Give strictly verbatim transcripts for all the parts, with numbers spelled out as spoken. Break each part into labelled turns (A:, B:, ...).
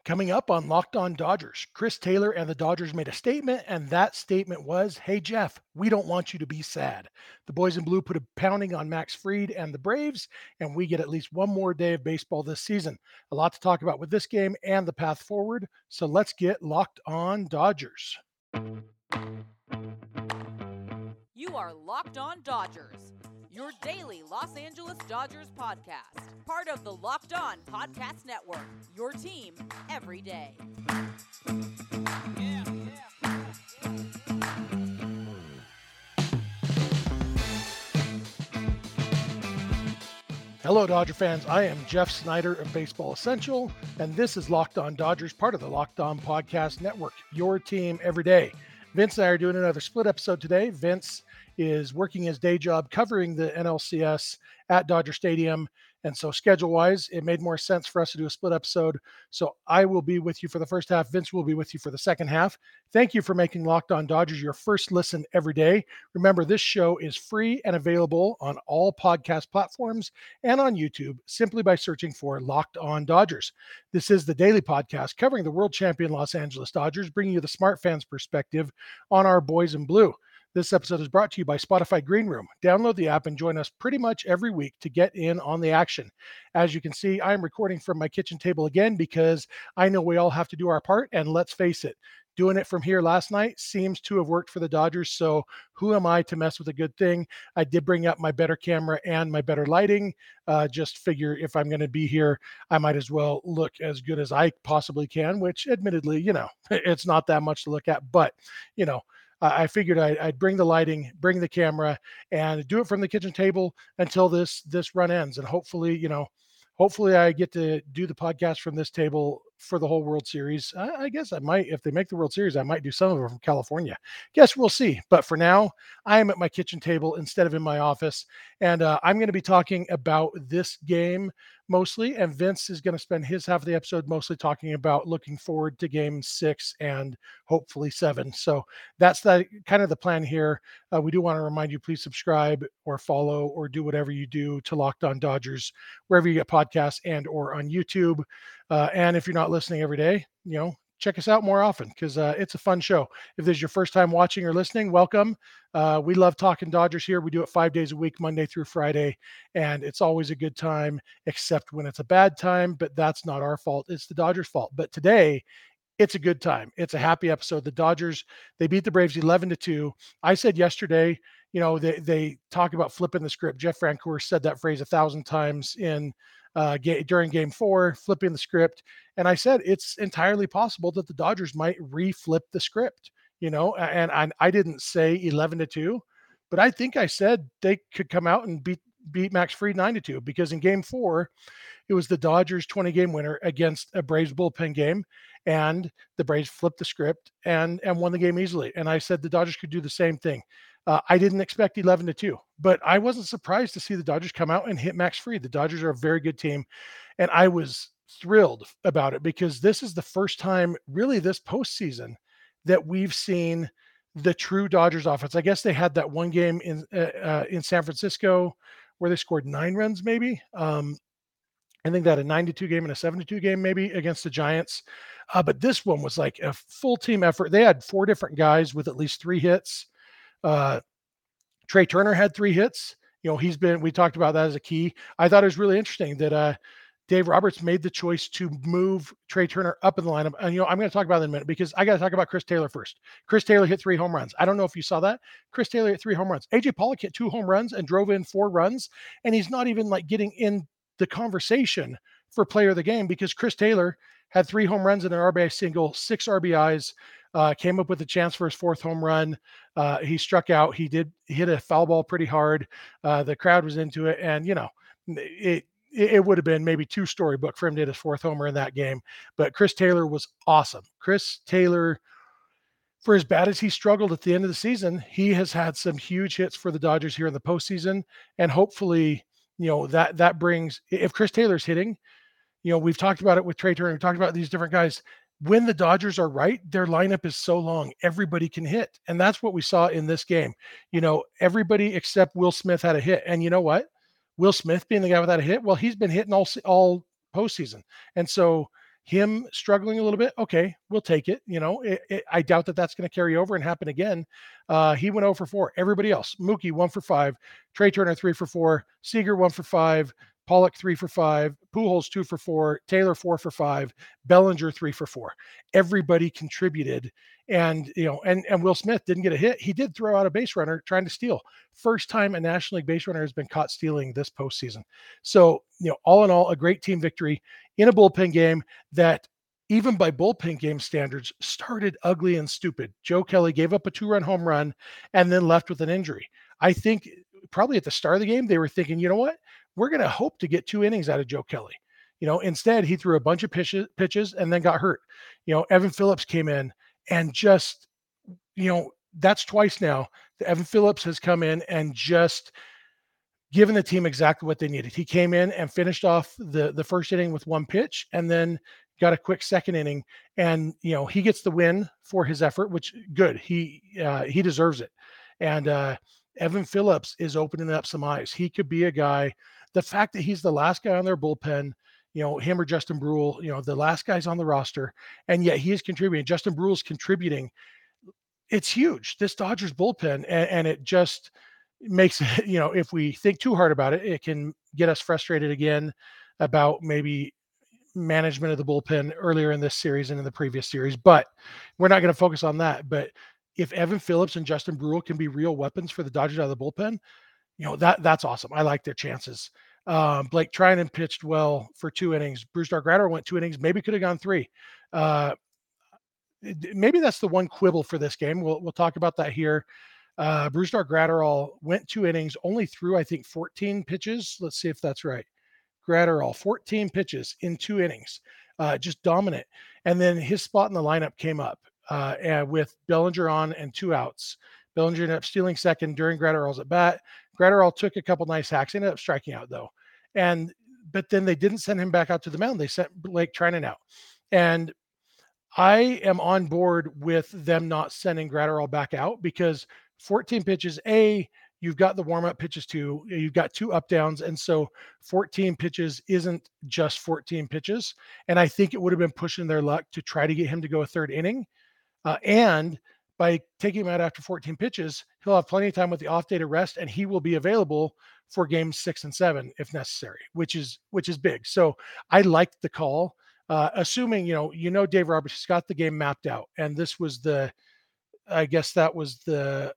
A: Coming up on Locked On Dodgers, Chris Taylor and the Dodgers made a statement, and that statement was, "Hey, Jeff, we don't want you to be sad." The boys in blue put a pounding on Max Fried and the Braves, and we get at least one more day of baseball this season. A lot to talk about with this game and the path forward, so let's get Locked On Dodgers.
B: You are Locked On Dodgers, your daily Los Angeles Dodgers podcast. Part of the Locked On Podcast Network, your team every day. Yeah, yeah.
A: Hello, Dodger fans. I am Jeff Snyder of Baseball Essential, and this is Locked On Dodgers, part of the Locked On Podcast Network, your team every day. Vince and I are doing another split episode today. Vince is working his day job covering the N L C S at Dodger Stadium. And so schedule-wise, it made more sense for us to do a split episode. So I will be with you for the first half. Vince will be with you for the second half. Thank you for making Locked On Dodgers your first listen every day. Remember, this show is free and available on all podcast platforms and on YouTube simply by searching for Locked On Dodgers. This is the daily podcast covering the world champion Los Angeles Dodgers, bringing you the smart fans perspective on our boys in blue. This episode is brought to you by Spotify Green Room. Download the app and join us pretty much every week to get in on the action. As you can see, I'm recording from my kitchen table again because I know we all have to do our part, and let's face it, doing it from here last night seems to have worked for the Dodgers, so who am I to mess with a good thing? I did bring up my better camera and my better lighting. Uh, just figure if I'm going to be here, I might as well look as good as I possibly can, which admittedly, you know, it's not that much to look at, but, you know, I figured I'd bring the lighting, bring the camera, and do it from the kitchen table until this this run ends. And hopefully, you know, hopefully I get to do the podcast from this table for the whole World Series. I, I guess I might, if they make the World Series, I might do some of it from California. Guess we'll see. But for now, I am at my kitchen table instead of in my office. And uh, I'm going to be talking about this game mostly. And Vince is going to spend his half of the episode mostly talking about looking forward to game six and hopefully seven. So that's the kind of the plan here. Uh, we do want to remind you, please subscribe or follow or do whatever you do to Locked On Dodgers, wherever you get podcasts and or on YouTube. Uh, and if you're not listening every day, you know, check us out more often because uh, it's a fun show. If this is your first time watching or listening, welcome. Uh, we love talking Dodgers here. We do it five days a week, Monday through Friday, and it's always a good time, except when it's a bad time, but that's not our fault. It's the Dodgers' fault. But today, it's a good time. It's a happy episode. The Dodgers, they beat the Braves eleven to two. I said yesterday, you know, they, they talk about flipping the script. Jeff Francoeur said that phrase a thousand times in uh, ga- during game four, flipping the script. And I said, it's entirely possible that the Dodgers might re-flip the script, you know, and, and I didn't say eleven to two, but I think I said they could come out and beat, beat Max Fried nine to two because in game four, it was the Dodgers twenty game winner against a Braves bullpen game, and the Braves flipped the script and and won the game easily. And I said the Dodgers could do the same thing. Uh, I didn't expect eleven to two, but I wasn't surprised to see the Dodgers come out and hit Max Fried. The Dodgers are a very good team, and I was thrilled about it because this is the first time really this postseason that we've seen the true Dodgers offense. I guess they had that one game in uh, uh, in San Francisco where they scored nine runs, maybe. Um, I think that a nine to two game and a seven to two game maybe against the Giants. Uh, but this one was like a full team effort. They had four different guys with at least three hits. Uh, Trey Turner had three hits. You know, he's been, we talked about that as a key. I thought it was really interesting that uh, Dave Roberts made the choice to move Trey Turner up in the lineup. And, you know, I'm going to talk about that in a minute because I got to talk about Chris Taylor first. Chris Taylor hit three home runs. I don't know if you saw that. Chris Taylor hit three home runs. A J Pollock hit two home runs and drove in four runs. And he's not even like getting in the conversation for player of the game because Chris Taylor had three home runs and an R B I single, six R B Is, uh, came up with a chance for his fourth home run. Uh, he struck out. He did hit a foul ball pretty hard. Uh, the crowd was into it. And, you know, it, it would have been maybe two storybook for him to hit his fourth homer in that game. But Chris Taylor was awesome. Chris Taylor, for as bad as he struggled at the end of the season, he has had some huge hits for the Dodgers here in the postseason. And hopefully, you know, that that brings, if Chris Taylor's hitting, you know, we've talked about it with Trey Turner, we've talked about these different guys. When the Dodgers are right, their lineup is so long, everybody can hit. And that's what we saw in this game. You know, everybody except Will Smith had a hit. And you know what? Will Smith being the guy without a hit, well, he's been hitting all all postseason. And so him struggling a little bit, okay, we'll take it. You know, it, it, I doubt that that's going to carry over and happen again. Uh, he went zero for four. Everybody else, Mookie one for five, Trey Turner three for four, Seager one for five, Pollock three for five, Pujols two for four, Taylor four for five, Bellinger three for four. Everybody contributed, and you know, and and Will Smith didn't get a hit. He did throw out a base runner trying to steal. First time a National League base runner has been caught stealing this postseason. So you know, all in all, a great team victory in a bullpen game that, even by bullpen game standards, started ugly and stupid. Joe Kelly gave up a two-run home run and then left with an injury. I think probably at the start of the game, they were thinking, you know what? We're going to hope to get two innings out of Joe Kelly. You know, instead, he threw a bunch of pitches, pitches and then got hurt. You know, Evan Phillips came in and just, you know, that's twice now that Evan Phillips has come in and just given the team exactly what they needed. He came in and finished off the, the first inning with one pitch and then got a quick second inning. And, you know, he gets the win for his effort, which good. He, uh, he deserves it. And uh, Evan Phillips is opening up some eyes. He could be a guy. The fact that he's the last guy on their bullpen, you know, him or Justin Brule, you know, the last guys on the roster, and yet he is contributing. Justin Brule's contributing. It's huge, this Dodgers bullpen. And, and it just makes it, you know, if we think too hard about it, it can get us frustrated again about maybe management of the bullpen earlier in this series and in the previous series. But we're not going to focus on that. But if Evan Phillips and Justin Brule can be real weapons for the Dodgers out of the bullpen, you know, that that's awesome. I like their chances. Um, Blake Trinan pitched well for two innings. Brusdar Graterol went two innings, maybe could have gone three. Uh, maybe that's the one quibble for this game. We'll we'll talk about that here. Uh, Brusdar Graterol went two innings, only threw, I think, fourteen pitches. Let's see if that's right. Graterol, fourteen pitches in two innings, uh, just dominant. And then his spot in the lineup came up uh, and with Bellinger on and two outs. Bellinger ended up stealing second during Graterol's at bat. Graterol took a couple nice hacks, ended up striking out though. And but then they didn't send him back out to the mound. They sent Blake Trinan out. And I am on board with them not sending Graterol back out because fourteen pitches, A, you've got the warm-up pitches too. You've got two up downs. And so fourteen pitches isn't just fourteen pitches. And I think it would have been pushing their luck to try to get him to go a third inning. Uh, and by taking him out after fourteen pitches, he'll have plenty of time with the off day to rest, and he will be available for games six and seven if necessary, which is which is big. So I liked the call, uh, assuming, you know, you know, Dave Roberts has got the game mapped out. And this was the, I guess that was the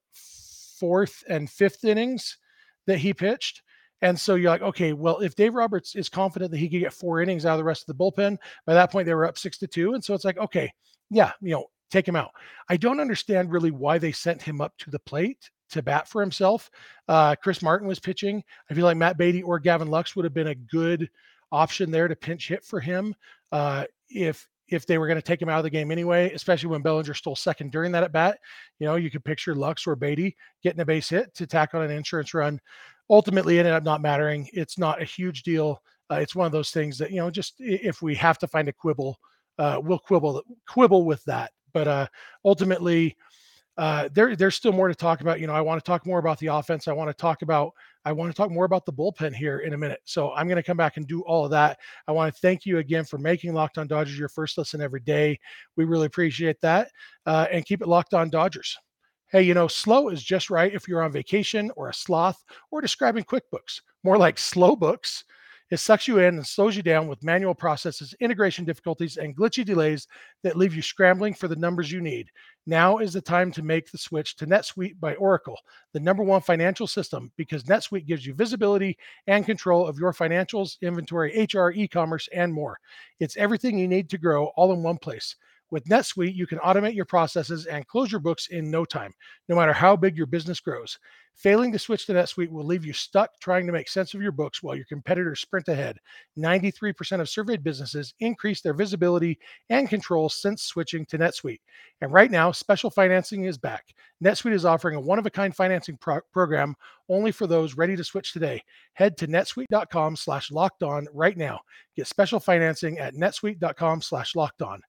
A: fourth and fifth innings that he pitched. And so you're like, okay, well, if Dave Roberts is confident that he could get four innings out of the rest of the bullpen, by that point they were up six to two. And so it's like, okay, yeah, you know, take him out. I don't understand really why they sent him up to the plate to bat for himself. Uh, Chris Martin was pitching. I feel like Matt Beatty or Gavin Lux would have been a good option there to pinch hit for him. Uh, if, if they were going to take him out of the game anyway, especially when Bellinger stole second during that at bat, you know, you could picture Lux or Beatty getting a base hit to tack on an insurance run. Ultimately, it ended up not mattering. It's not a huge deal. Uh, it's one of those things that, you know, just if we have to find a quibble, uh, we'll quibble quibble with that. But uh, ultimately, uh, there there's still more to talk about. You know, I want to talk more about the offense. I want to talk about I want to talk more about the bullpen here in a minute. So I'm going to come back and do all of that. I want to thank you again for making Locked On Dodgers your first listen every day. We really appreciate that. Uh, and keep it Locked On Dodgers. Hey, you know, slow is just right if you're on vacation or a sloth or describing QuickBooks. More like slow books. It sucks you in and slows you down with manual processes, integration difficulties, and glitchy delays that leave you scrambling for the numbers you need. Now is the time to make the switch to NetSuite by Oracle, the number one financial system, because NetSuite gives you visibility and control of your financials, inventory, H R, e-commerce, and more. It's everything you need to grow all in one place. With NetSuite, you can automate your processes and close your books in no time, no matter how big your business grows. Failing to switch to NetSuite will leave you stuck trying to make sense of your books while your competitors sprint ahead. ninety-three percent of surveyed businesses increase their visibility and control since switching to NetSuite. And right now, special financing is back. NetSuite is offering a one-of-a-kind financing pro- program only for those ready to switch today. Head to netsuite.com slash locked on right now. Get special financing at netsuite.com slash locked on.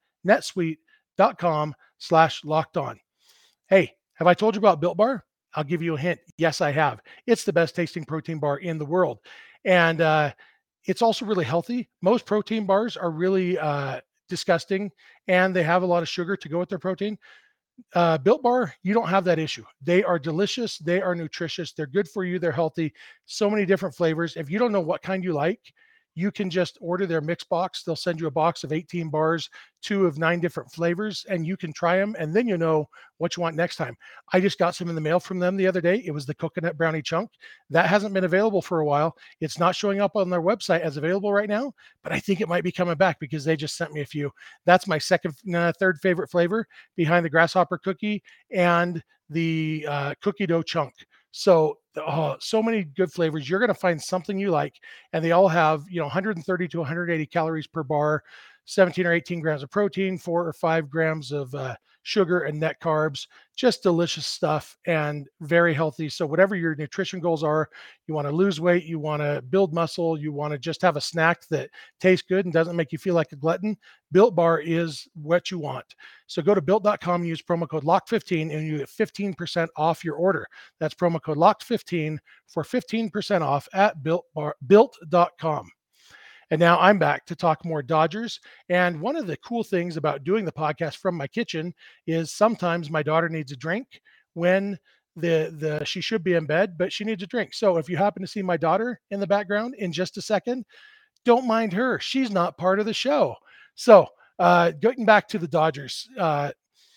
A: netsuite.com slash locked on. Hey, have I told you about Built Bar? I'll give you a hint. Yes, I have. It's the best tasting protein bar in the world. And uh, it's also really healthy. Most protein bars are really uh, disgusting, and they have a lot of sugar to go with their protein. Uh, Built Bar, you don't have that issue. They are delicious. They are nutritious. They're good for you. They're healthy. So many different flavors. If you don't know what kind you like, you can just order their mix box. They'll send you a box of eighteen bars, two of nine different flavors, and you can try them. And then you know what you want next time. I just got some in the mail from them the other day. It was the coconut brownie chunk. That hasn't been available for a while. It's not showing up on their website as available right now, but I think it might be coming back because they just sent me a few. That's my second, uh, third favorite flavor behind the grasshopper cookie and the uh, cookie dough chunk. So, oh, so many good flavors. You're going to find something you like, and they all have, you know, one hundred thirty to one hundred eighty calories per bar, seventeen or eighteen grams of protein, four or five grams of uh, sugar and net carbs. Just delicious stuff and very healthy. So, whatever your nutrition goals are, you want to lose weight, you want to build muscle, you want to just have a snack that tastes good and doesn't make you feel like a glutton. Built Bar is what you want. So go to built dot com, use promo code locked fifteen, and you get fifteen percent off your order. That's promo code locked fifteen for fifteen percent off at built bar, built dot com. And now I'm back to talk more Dodgers. And one of the cool things about doing the podcast from my kitchen is sometimes my daughter needs a drink when the the she should be in bed, but she needs a drink. So if you happen to see my daughter in the background in just a second, don't mind her. She's not part of the show. So uh, getting back to the Dodgers, uh,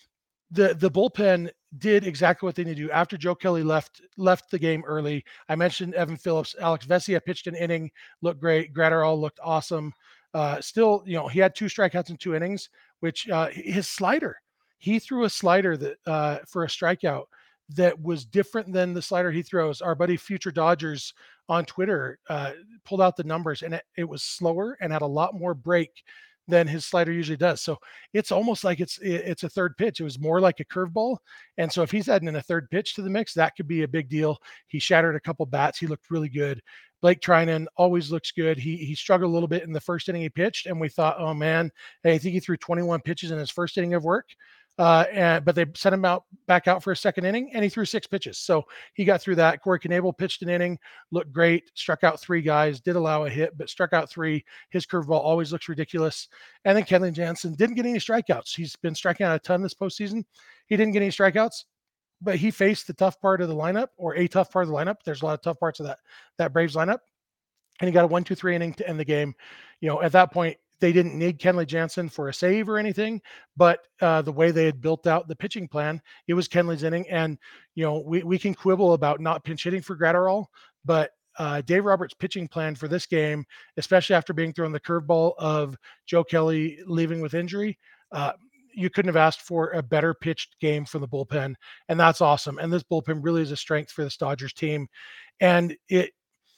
A: the the bullpen did exactly what they need to do after Joe Kelly left left the game early. I mentioned Evan Phillips, Alex Vesia pitched an inning, looked great. Gratterall looked awesome. Uh, still, you know, he had two strikeouts in two innings, which uh, his slider, he threw a slider that uh, for a strikeout that was different than the slider he throws. Our buddy Future Dodgers on Twitter uh, pulled out the numbers, and it, it was slower and had a lot more break than his slider usually does. So it's almost like it's it's a third pitch. It was more like a curveball. And so if he's adding in a third pitch to the mix, that could be a big deal. He shattered a couple bats. He looked really good. Blake Trinan always looks good. He he struggled a little bit in the first inning he pitched, and we thought, oh man, hey, I think he threw twenty-one pitches in his first inning of work. Uh, and but they sent him out back out for a second inning, and he threw six pitches. So he got through that. Corey Knebel pitched an inning, looked great, struck out three guys, did allow a hit, but struck out three. His curveball always looks ridiculous. And then Kenley Jansen didn't get any strikeouts. He's been striking out a ton this postseason. He didn't get any strikeouts, but he faced the tough part of the lineup, or a tough part of the lineup. There's a lot of tough parts of that that Braves lineup, and he got a one, two, three inning to end the game. You know, at that point, they didn't need Kenley Jansen for a save or anything, but uh, the way they had built out the pitching plan, it was Kenley's inning. And, you know, we, we can quibble about not pinch hitting for Gratterall, but uh, Dave Roberts' pitching plan for this game, especially after being thrown the curveball of Joe Kelly leaving with injury, uh, you couldn't have asked for a better pitched game from the bullpen. And that's awesome. And this bullpen really is a strength for this Dodgers team. And it,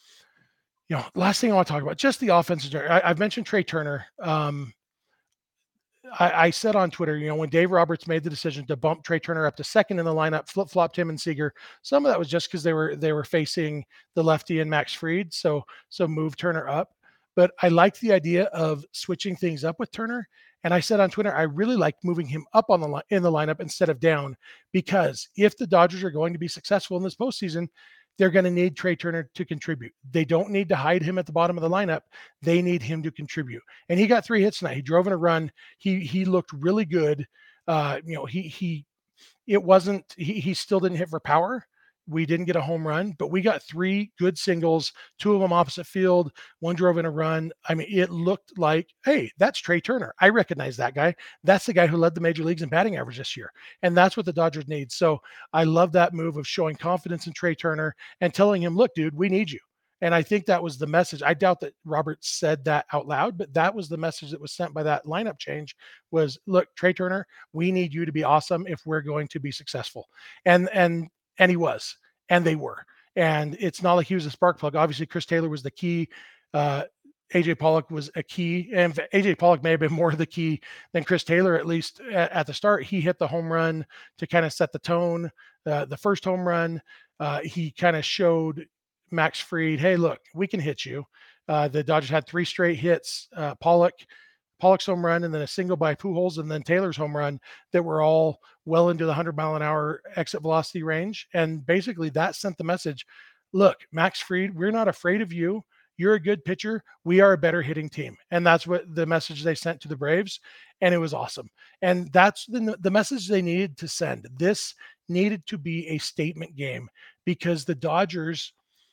A: you know, last thing I want to talk about, just the offensive. I, I've mentioned Trey Turner. Um, I, I said on Twitter, you know, when Dave Roberts made the decision to bump Trey Turner up to second in the lineup, flip flopped him and Seager. Some of that was just because they were they were facing the lefty and Max Fried, so so move Turner up. But I liked the idea of switching things up with Turner. And I said on Twitter, I really like moving him up on the li- in the lineup instead of down, because if the Dodgers are going to be successful in this postseason, they're going to need Trey Turner to contribute. They don't need to hide him at the bottom of the lineup. They need him to contribute. And he got three hits tonight. He drove in a run. He he looked really good. Uh, you know, he he it wasn't he he still didn't hit for power. We didn't get a home run, but we got three good singles, two of them opposite field, one drove in a run. I mean, it looked like, hey, that's Trey Turner. I recognize that guy. That's the guy who led the major leagues in batting average this year. And that's what the Dodgers need. So I love that move of showing confidence in Trey Turner and telling him, look, dude, we need you. And I think that was the message. I doubt that Robert said that out loud, but that was the message that was sent by that lineup change was, look, Trey Turner, we need you to be awesome if we're going to be successful. And, and, and he was, and they were. And it's not like he was a spark plug. Obviously, Chris Taylor was the key. Uh, A J Pollock was a key. And A J Pollock may have been more the key than Chris Taylor, at least at, at the start. He hit the home run to kind of set the tone. Uh, the first home run, uh, he kind of showed Max Fried, hey, look, we can hit you. Uh, the Dodgers had three straight hits. Uh, Pollock, Pollock's home run, and then a single by Pujols, and then Taylor's home run that were all well into the one hundred mile an hour exit velocity range. And basically that sent the message, look, Max Fried, we're not afraid of you. you're a good pitcher. We are a better hitting team. And that's what the message they sent to the Braves. And it was awesome. And that's the, the message they needed to send. This needed to be a statement game because the Dodgers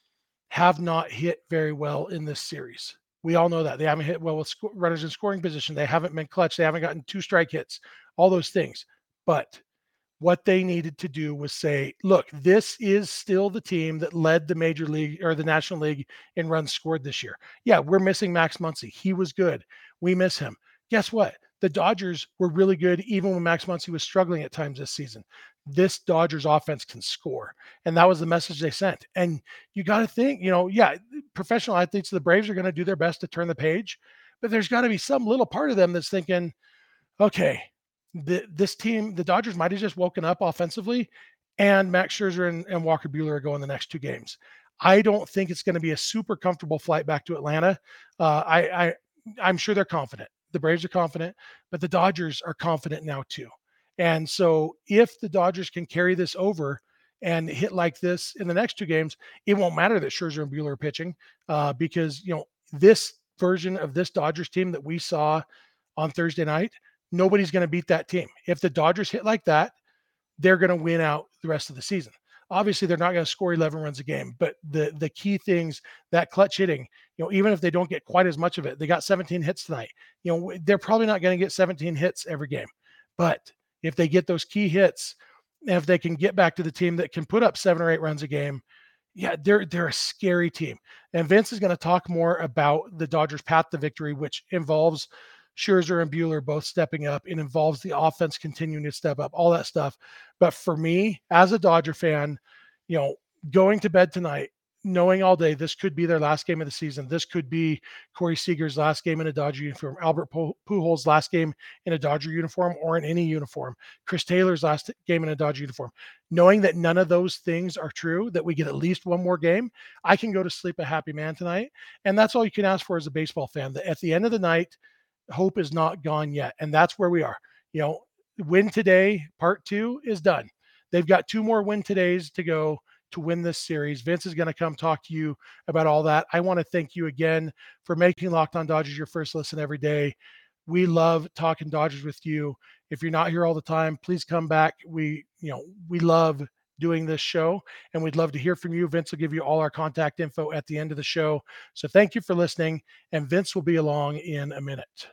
A: have not hit very well in this series. We all know that. They haven't hit well with sc- runners in scoring position. They haven't been clutch. They haven't gotten two strike hits, all those things. But what they needed to do was say, look, this is still the team that led the major league or the National League in runs scored this year. Yeah, we're missing Max Muncy. He was good. We miss him. Guess what? The Dodgers were really good even when Max Muncy was struggling at times this season. This Dodgers offense can score. And that was the message they sent. And you got to think, you know, yeah, professional athletes, the Braves are going to do their best to turn the page, but there's got to be some little part of them that's thinking, okay, the, this team, the Dodgers might have just woken up offensively, and Max Scherzer and, and Walker Buehler are going the next two games. I don't think it's going to be a super comfortable flight back to Atlanta. Uh, I, I, I'm sure they're confident. The Braves are confident, but the Dodgers are confident now too. And so if the Dodgers can carry this over and hit like this in the next two games, it won't matter that Scherzer and Buehler are pitching uh, because, you know, this version of this Dodgers team that we saw on Thursday night, nobody's going to beat that team. If the Dodgers hit like that, they're going to win out the rest of the season. Obviously, they're not going to score eleven runs a game, but the the key things, that clutch hitting, you know, even if they don't get quite as much of it, they got seventeen hits tonight. You know, they're probably not going to get seventeen hits every game, but if they get those key hits, and if they can get back to the team that can put up seven or eight runs a game, yeah, they're they're a scary team. And Vince is going to talk more about the Dodgers' path to victory, which involves Scherzer and Buehler both stepping up. It involves the offense continuing to step up, all that stuff. But for me, as a Dodger fan, you know, going to bed tonight, knowing all day this could be their last game of the season. This could be Corey Seager's last game in a Dodger uniform, Albert Pujols' last game in a Dodger uniform or in any uniform, Chris Taylor's last game in a Dodger uniform. Knowing that none of those things are true, that we get at least one more game, I can go to sleep a happy man tonight. And that's all you can ask for as a baseball fan, that at the end of the night, hope is not gone yet. And that's where we are. You know, win today, part two is done. They've got two more win todays to go to win this series. Vince is going to come talk to you about all that. I want to thank you again for making Locked On Dodgers your first listen every day. We love talking Dodgers with you. If you're not here all the time, please come back. We, you know, we love doing this show and we'd love to hear from you. Vince will give you all our contact info at the end of the show. So thank you for listening, and Vince will be along in a minute.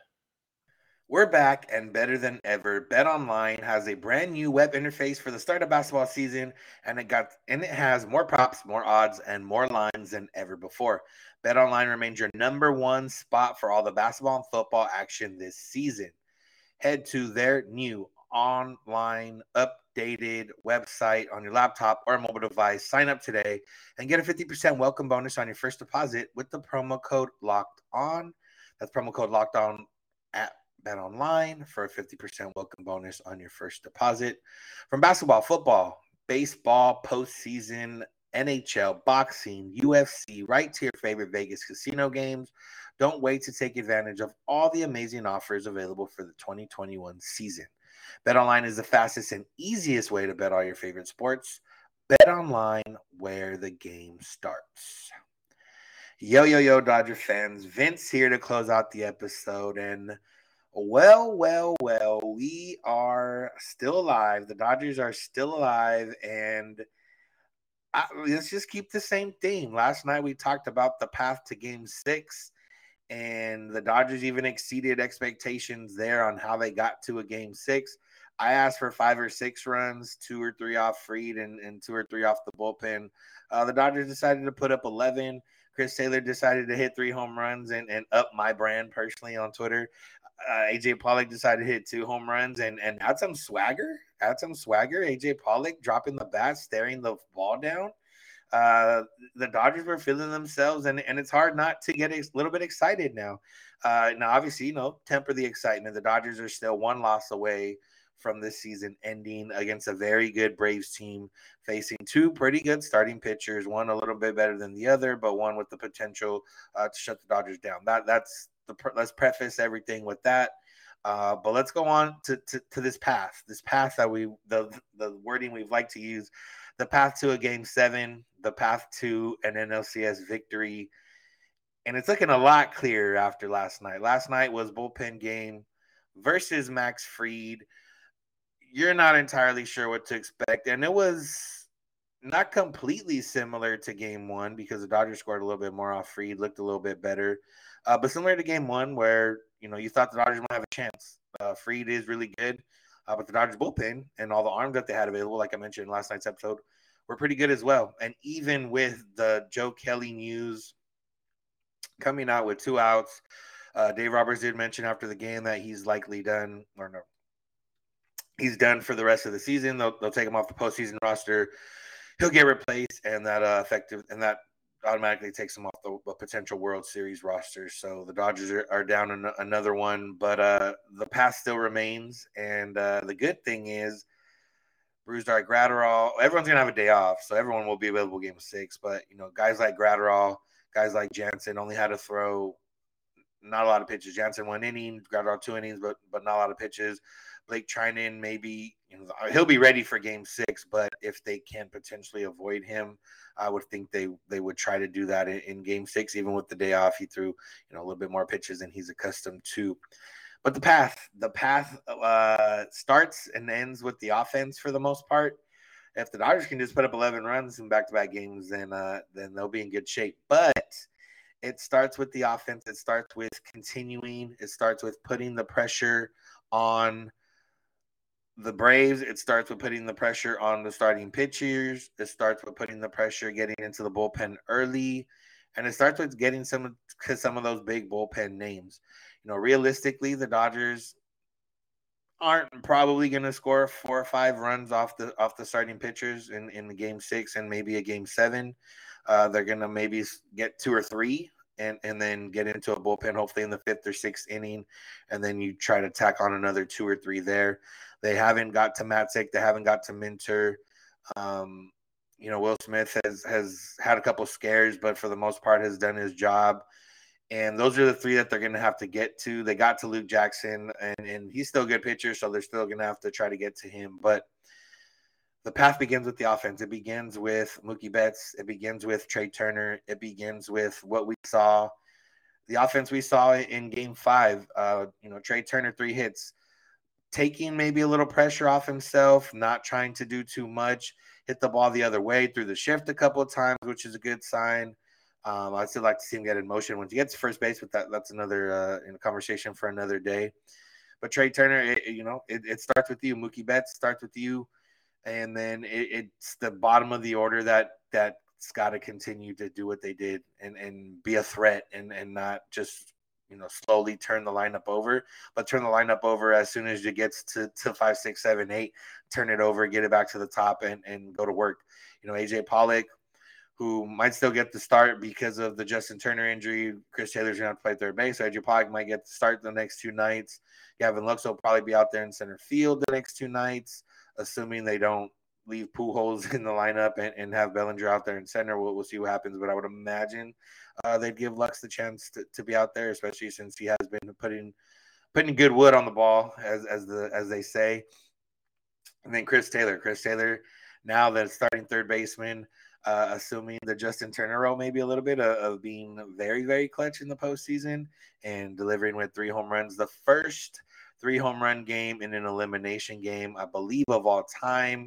C: We're back and better than ever. BetOnline has a brand new web interface for the start of basketball season, and it got and it has more props, more odds, and more lines than ever before. BetOnline remains your number one spot for all the basketball and football action this season. Head to their new online updated website on your laptop or mobile device. Sign up today and get a fifty percent welcome bonus on your first deposit with the promo code Locked On. That's promo code Locked On at BetOnline for a fifty percent welcome bonus on your first deposit. From basketball, football, baseball, postseason, N H L, boxing, U F C, right to your favorite Vegas casino games. Don't wait to take advantage of all the amazing offers available for the twenty twenty-one season. BetOnline is the fastest and easiest way to bet all your favorite sports. BetOnline, where the game starts. Yo, yo, yo, Dodger fans. Vince here to close out the episode. And well, well, well, we are still alive. The Dodgers are still alive. And I, let's just keep the same theme. Last night we talked about the path to game six. And the Dodgers even exceeded expectations there on how they got to a game six. I asked for five or six runs, two or three off Fried and, and two or three off the bullpen. Uh, the Dodgers decided to put up eleven. Chris Taylor decided to hit three home runs and, and up my brand personally on Twitter. Uh, A J Pollock decided to hit two home runs and, and add some swagger. Add some swagger. A J Pollock dropping the bat, staring the ball down. Uh, the Dodgers were feeling themselves, and, and it's hard not to get a little bit excited now. Uh, now, obviously, you know, temper the excitement. The Dodgers are still one loss away from this season ending against a very good Braves team, facing two pretty good starting pitchers, one a little bit better than the other, but one with the potential uh, to shut the Dodgers down. That that's the let's preface everything with that. Uh, but let's go on to, to to this path, this path that we the the wording we've liked to use, the path to a game seven, the path to an N L C S victory. And it's looking a lot clearer after last night. Last night was bullpen game versus Max Fried. You're not entirely sure what to expect. And it was not completely similar to game one because the Dodgers scored a little bit more off Fried, looked a little bit better. Uh, but similar to game one where, you know, you thought the Dodgers might have a chance. Uh, Fried is really good. Uh, but the Dodgers bullpen and all the arms that they had available, like I mentioned in last night's episode, were pretty good as well. And even with the Joe Kelly news coming out with two outs, uh, Dave Roberts did mention after the game that he's likely done, or no, he's done for the rest of the season. They'll, they'll take him off the postseason roster. He'll get replaced, and that uh, effective and that automatically takes him off the, the potential World Series roster. So the Dodgers are, are down an, another one, but uh, the path still remains. And uh, the good thing is, Brusdar, Gratterall, everyone's gonna have a day off, so everyone will be available game six. But you know, guys like Gratterall, guys like Jansen only had to throw not a lot of pitches. Jansen one inning, Gratterall two innings, but but not a lot of pitches. Blake Trinan maybe, you know, he'll be ready for game six, but if they can potentially avoid him, I would think they they would try to do that in, in game six. Even with the day off, he threw, you know, a little bit more pitches than he's accustomed to. But the path, the path uh, starts and ends with the offense for the most part. If the Dodgers can just put up eleven runs in back-to-back games, then uh, then they'll be in good shape. But it starts with the offense. It starts with continuing. It starts with putting the pressure on the Braves. It starts with putting the pressure on the starting pitchers. It starts with putting the pressure, getting into the bullpen early, and it starts with getting some of some of those big bullpen names. You know, realistically, the Dodgers aren't probably going to score four or five runs off the off the starting pitchers in in the game six and maybe a game seven. Uh, they're going to maybe get two or three. And, and then get into a bullpen, hopefully in the fifth or sixth inning, and then you try to tack on another two or three there. They haven't got to Matzek. They haven't got to Minter. Um, you know, Will Smith has has had a couple scares, but for the most part has done his job. And those are the three that they're going to have to get to. They got to Luke Jackson, and, and he's still a good pitcher, so they're still going to have to try to get to him. But the path begins with the offense. It begins with Mookie Betts. It begins with Trey Turner. It begins with what we saw, the offense we saw in game five. Uh, you know, Trey Turner, three hits, taking maybe a little pressure off himself, not trying to do too much, hit the ball the other way through the shift a couple of times, which is a good sign. Um, I'd still like to see him get in motion once he gets to first base, but that, that's another uh, in a conversation for another day. But Trey Turner, it, you know, it, it starts with you. Mookie Betts starts with you. And then it, it's the bottom of the order that that's got to continue to do what they did and, and be a threat and, and not just, you know, slowly turn the lineup over, but turn the lineup over as soon as it gets to, to five, six, seven, eight, turn it over, get it back to the top and, and go to work. You know, A J Pollock, who might still get the start because of the Justin Turner injury. Chris Taylor's going to have to play third base. So A J Pollock might get the start the next two nights. Gavin Lux will probably be out there in center field the next two nights, assuming they don't leave Pujols in the lineup and, and have Bellinger out there in center. We'll, we'll see what happens, but I would imagine uh, they'd give Lux the chance to, to be out there, especially since he has been putting putting good wood on the ball, as as the as they say. And then Chris Taylor. Chris Taylor, now that starting third baseman, uh, assuming the Justin Turner role maybe a little bit of, of being very, very clutch in the postseason and delivering with three home runs. The first three home run game in an elimination game, I believe, of all time.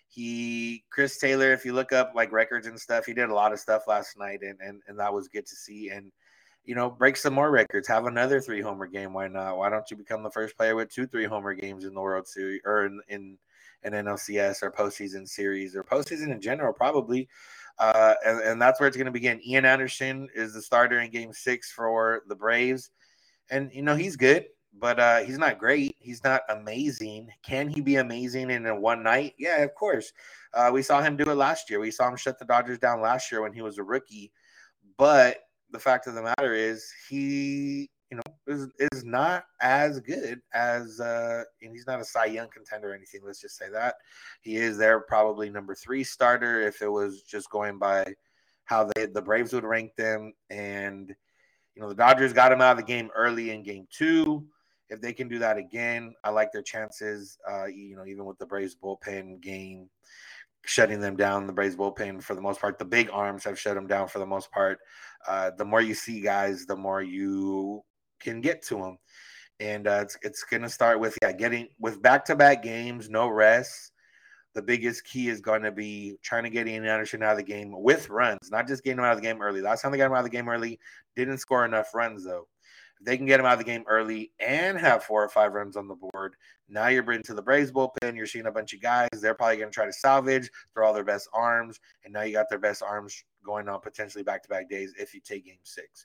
C: He, Chris Taylor, if you look up like records and stuff, he did a lot of stuff last night, and and, and that was good to see. And, you know, break some more records, have another three homer game. Why not? Why don't you become the first player with two three homer games in the World Series or in, in an N L C S or postseason series or postseason in general, probably. Uh, and, and that's where it's going to begin. Ian Anderson is the starter in game six for the Braves. And, you know, he's good, but uh, he's not great. He's not amazing. Can he be amazing in a one night? Yeah, of course. Uh, we saw him do it last year. We saw him shut the Dodgers down last year when he was a rookie. But the fact of the matter is he, you know, is, is not as good as, uh, and he's not a Cy Young contender or anything. Let's just say that. He is there probably number three starter if it was just going by how they, the Braves would rank them. And, you know, the Dodgers got him out of the game early in game two. If they can do that again, I like their chances, uh, you know, even with the Braves bullpen game. shutting them down. The Braves bullpen, for the most part, the big arms have shut them down for the most part. Uh, the more you see guys, the more you can get to them. And uh, it's it's going to start with, yeah, getting with back-to-back games, no rest. The biggest key is going to be trying to get Ian Anderson out of the game with runs, not just getting him out of the game early. Last time they got him out of the game early, didn't score enough runs, though. If they can get him out of the game early and have four or five runs on the board, now you're bringing to the Braves bullpen. You're seeing a bunch of guys. They're probably going to try to salvage, throw all their best arms, and now you got their best arms going on potentially back-to-back days if you take game six.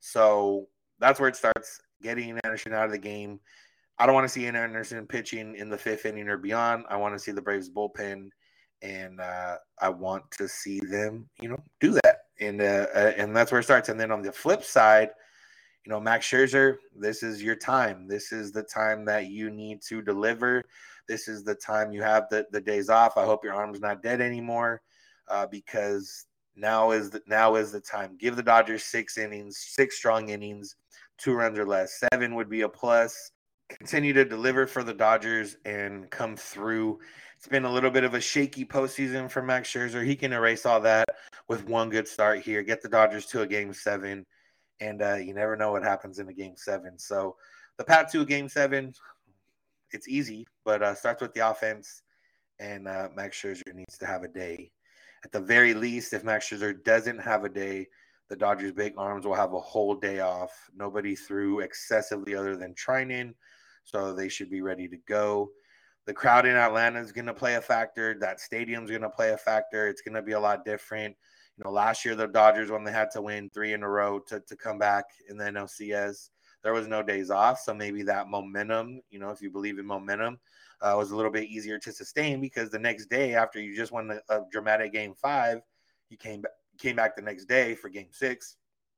C: So that's where it starts, getting Ian Anderson out of the game. I don't want to see Ian Anderson pitching in the fifth inning or beyond. I want to see the Braves bullpen, and uh, I want to see them, you know, do that. And uh, uh, and that's where it starts. And then on the flip side, you know, Max Scherzer, this is your time. This is the time that you need to deliver. This is the time you have the, the days off. I hope your arm's not dead anymore, uh, because now is the, now is the time. Give the Dodgers six innings, six strong innings, two runs or less. Seven would be a plus. Continue to deliver for the Dodgers and come through. It's been a little bit of a shaky postseason for Max Scherzer. He can erase all that with one good start here. Get the Dodgers to a game seven. And uh, you never know what happens in a game seven. So the path to a game seven, it's easy, but uh, starts with the offense. And uh, Max Scherzer needs to have a day. At the very least, if Max Scherzer doesn't have a day, the Dodgers' big arms will have a whole day off. Nobody threw excessively other than Treinen, so they should be ready to go. The crowd in Atlanta is going to play a factor. That stadium's going to play a factor. It's going to be a lot different. You know, last year the Dodgers, when they had to win three in a row to, to come back in the N L C S, there was no days off. So maybe that momentum, you know, if you believe in momentum, uh, was a little bit easier to sustain, because the next day after you just won a, a dramatic game five, you came back, came back the next day for game six,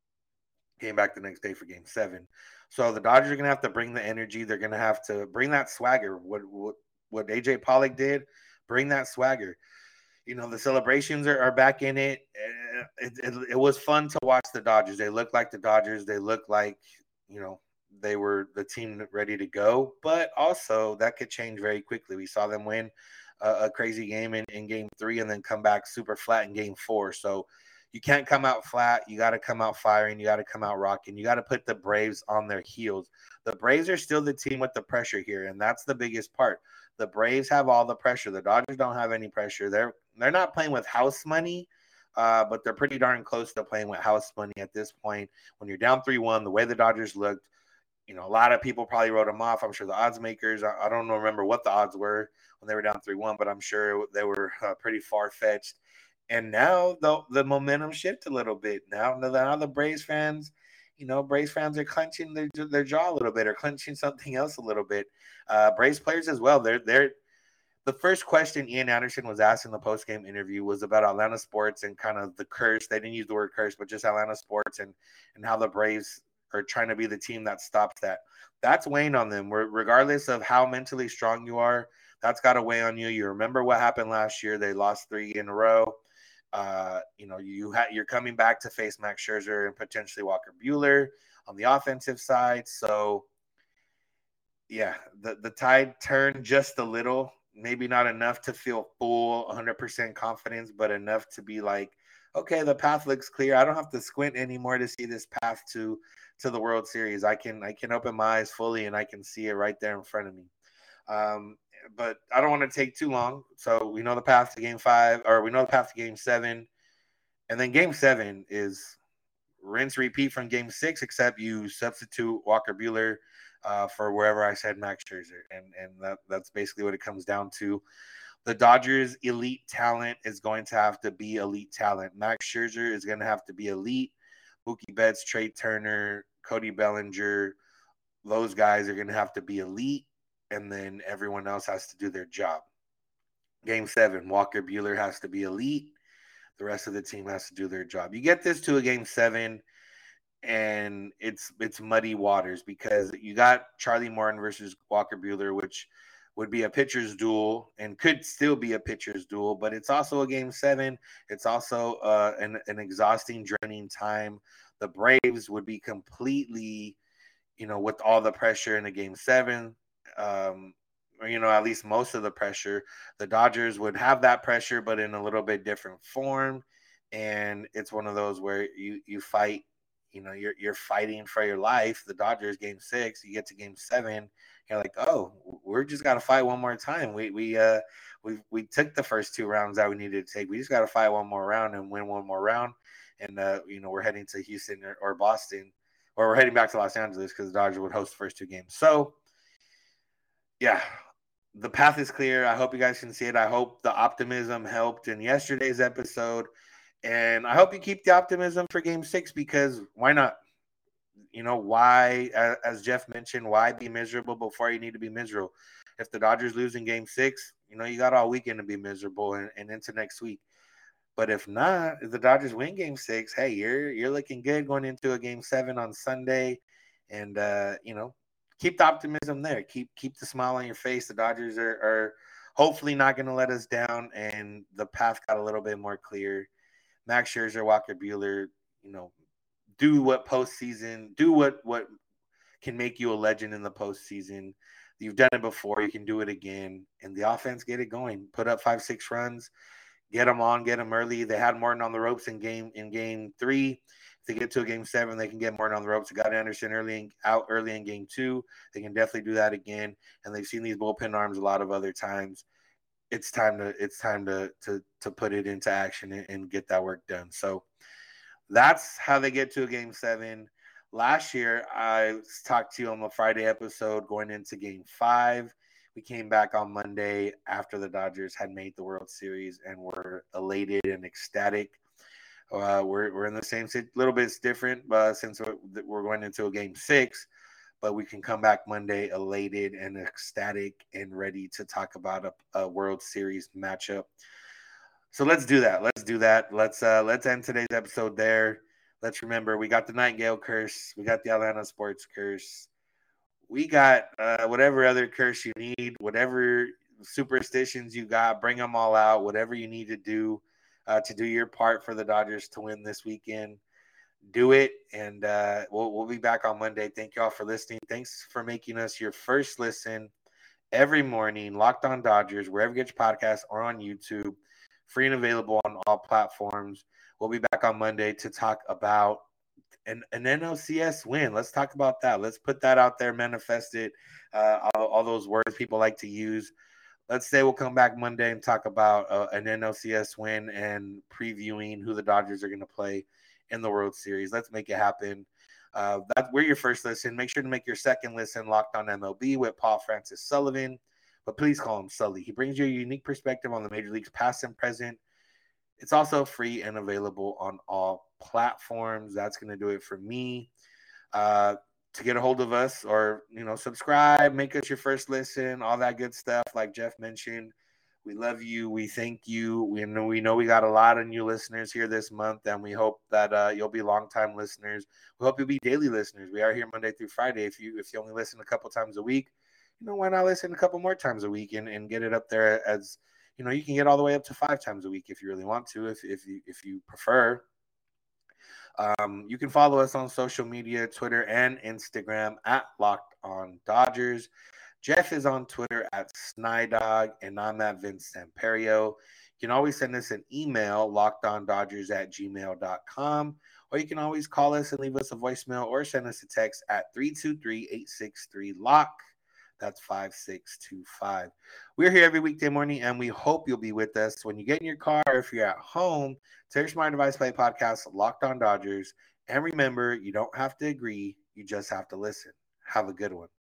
C: came back the next day for game seven. So the Dodgers are going to have to bring the energy. They're going to have to bring that swagger. What, what, what A J Pollock did, bring that swagger. You know, the celebrations are, are back in it. It, it. It was fun to watch the Dodgers. They look like the Dodgers. They look like, you know, they were the team ready to go. But also that could change very quickly. We saw them win a, a crazy game in, in game three and then come back super flat in game four. So you can't come out flat. You got to come out firing. You got to come out rocking. You got to put the Braves on their heels. The Braves are still the team with the pressure here, and that's the biggest part. The Braves have all the pressure. The Dodgers don't have any pressure. They're they're not playing with house money, uh, but they're pretty darn close to playing with house money at this point. When you're down three one, the way the Dodgers looked, you know, a lot of people probably wrote them off. I'm sure the odds makers, I, I don't remember what the odds were when they were down three one, but I'm sure they were uh, pretty far-fetched. And now the, the momentum shift a little bit. Now, now the Braves fans, you know, Braves fans are clenching their, their jaw a little bit, or clenching something else a little bit. Uh, Braves players as well. They're they're the first question Ian Anderson was asked in the post-game interview was about Atlanta sports and kind of the curse. They didn't use the word curse, but just Atlanta sports and and how the Braves are trying to be the team that stops that. That's weighing on them. Regardless of how mentally strong you are, that's got to weigh on you. You remember what happened last year. They lost three in a row. Uh, you know, you ha- you're coming back to face Max Scherzer and potentially Walker Buehler on the offensive side. So, yeah, the, the tide turned just a little. Maybe not enough to feel full one hundred percent confidence, but enough to be like, okay, the path looks clear. I don't have to squint anymore to see this path to to the World Series. I can I can open my eyes fully and I can see it right there in front of me. Um, but I don't want to take too long. So we know the path to game five, or we know the path to game seven. And then game seven is rinse repeat from game six, except you substitute Walker Buehler uh, for wherever I said Max Scherzer. And, and that, that's basically what it comes down to. The Dodgers' elite talent is going to have to be elite talent. Max Scherzer is going to have to be elite. Mookie Betts, Trey Turner, Cody Bellinger, those guys are going to have to be elite. And then everyone else has to do their job. Game seven, Walker Buehler has to be elite. The rest of the team has to do their job. You get this to a game seven, and it's it's muddy waters because you got Charlie Morton versus Walker Buehler, which would be a pitcher's duel and could still be a pitcher's duel, but it's also a game seven. It's also uh, an, an exhausting, draining time. The Braves would be completely, you know, with all the pressure in a game seven. Um, or, you know, at least most of the pressure. The Dodgers would have that pressure, but in a little bit different form. And it's one of those where you, you fight, you know, you're, you're fighting for your life. The Dodgers game six, you get to game seven. You're like, oh, we're just got to fight one more time. We, we, uh, we, we took the first two rounds that we needed to take. We just got to fight one more round and win one more round. And, uh, you know, we're heading to Houston or, or Boston, or we're heading back to Los Angeles because the Dodgers would host the first two games. So, yeah, the path is clear. I hope you guys can see it. I hope the optimism helped in yesterday's episode. And I hope you keep the optimism for game six, because why not? You know, why, as Jeff mentioned, why be miserable before you need to be miserable? If the Dodgers lose in game six, you know, you got all weekend to be miserable and, and into next week. But if not, if the Dodgers win game six, hey, you're you're looking good going into a game seven on Sunday. And, uh, you know, keep the optimism there. Keep keep the smile on your face. The Dodgers are, are hopefully not going to let us down, and the path got a little bit more clear. Max Scherzer, Walker Buehler, you know, do what postseason, do what what can make you a legend in the postseason. You've done it before. You can do it again. And the offense, get it going. Put up five, six runs. Get them on, get them early. They had Morton on the ropes in game in game three. If they get to a game seven, they can get Morton on the ropes. They got Anderson early in, out early in game two. They can definitely do that again. And they've seen these bullpen arms a lot of other times. It's time to it's time to to to put it into action and, and get that work done. So that's how they get to a game seven. Last year, I talked to you on the Friday episode going into game five. We came back on Monday after the Dodgers had made the World Series and were elated and ecstatic. Uh, we're, we're in the same a little bit different uh, since we're, we're going into a game six, but we can come back Monday elated and ecstatic and ready to talk about a, a World Series matchup. So let's do that. Let's do that. Let's uh, let's end today's episode there. Let's remember, we got the Nightingale curse. We got the Atlanta sports curse. We got uh, whatever other curse you need, whatever superstitions you got, bring them all out, whatever you need to do uh, to do your part for the Dodgers to win this weekend. Do it, and uh, we'll, we'll be back on Monday. Thank you all for listening. Thanks for making us your first listen every morning. Locked On Dodgers, wherever you get your podcasts or on YouTube. Free and available on all platforms. We'll be back on Monday to talk about an, an N L C S win. Let's talk about that. Let's put that out there, manifest it, uh, all, all those words people like to use. Let's say we'll come back Monday and talk about uh, an N L C S win and previewing who the Dodgers are going to play in the World Series. Let's make it happen. Uh, that, we're your first listen. Make sure to make your second listen Locked On M L B with Paul Francis Sullivan. But please call him Sully. He brings you a unique perspective on the major leagues past and present. It's also free and available on all platforms. That's going to do it for me. Uh, to get a hold of us, or, you know, subscribe, make us your first listen, all that good stuff like Jeff mentioned. We love you. We thank you. We know we know we got a lot of new listeners here this month, and we hope that uh, you'll be longtime listeners. We hope you'll be daily listeners. We are here Monday through Friday. If you if you only listen a couple times a week, you know, why not listen a couple more times a week and, and get it up there as, you know, you can get all the way up to five times a week if you really want to, if if you if you prefer. Um, you can follow us on social media, Twitter and Instagram at Locked On Dodgers. Jeff is on Twitter at Snydog, and I'm at Vince Samperio. You can always send us an email, lockedondodgers at gmail dot com, or you can always call us and leave us a voicemail or send us a text at three two three, eight six three, L O C K. That's five six two five. We're here every weekday morning, and we hope you'll be with us when you get in your car or if you're at home. Take your smart device, play podcast, Locked On Dodgers. And remember, you don't have to agree. You just have to listen. Have a good one.